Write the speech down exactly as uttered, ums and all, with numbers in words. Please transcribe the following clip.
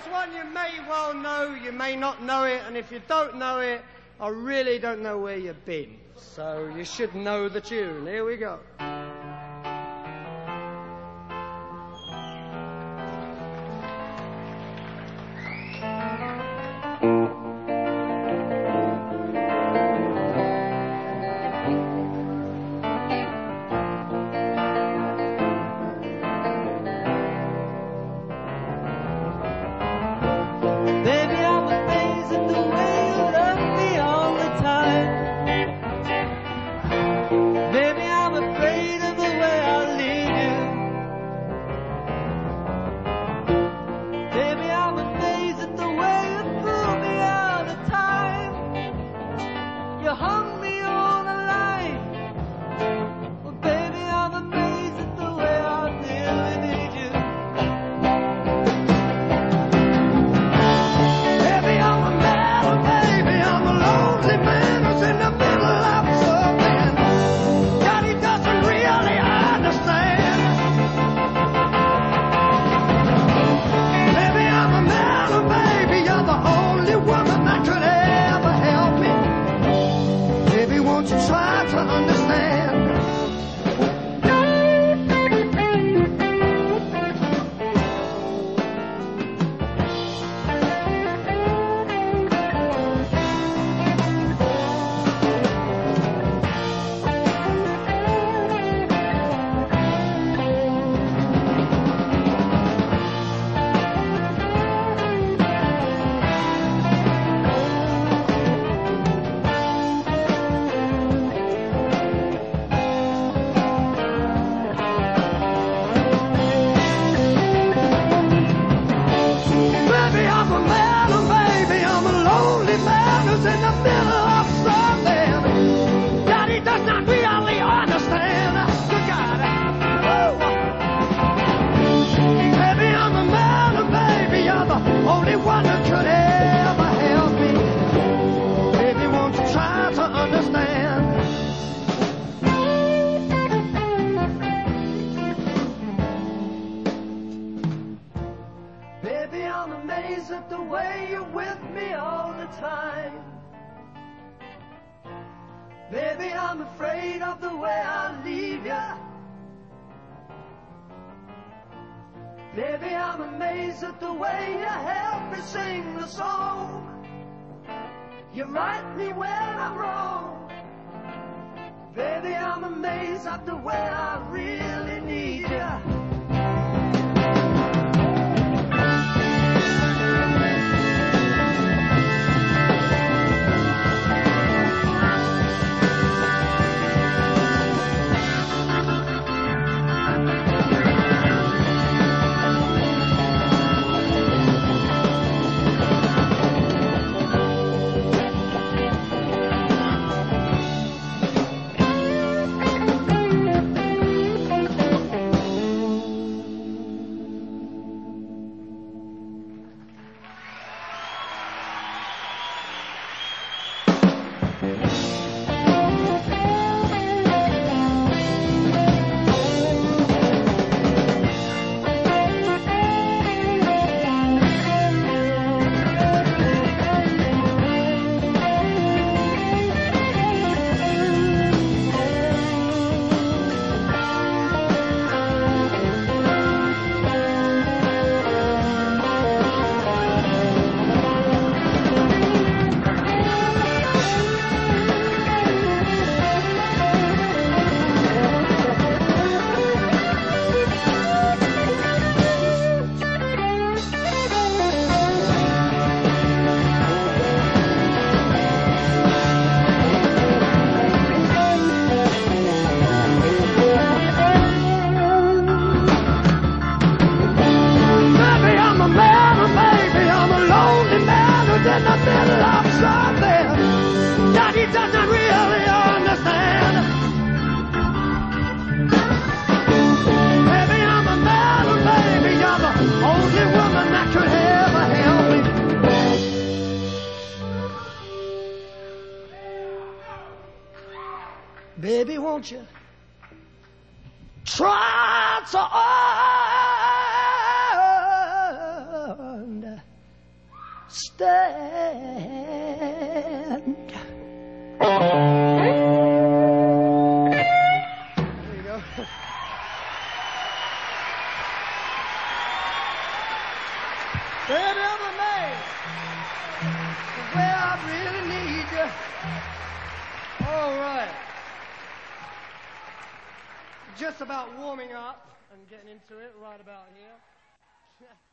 one you may well know, you may not know it, and if you don't know it, I really don't know where you've been. So you should know the tune. Here we go. Baby, won't you try to stand. There you go. Baby of a man, where I really need you. All right. Just about warming up and getting into it right about here.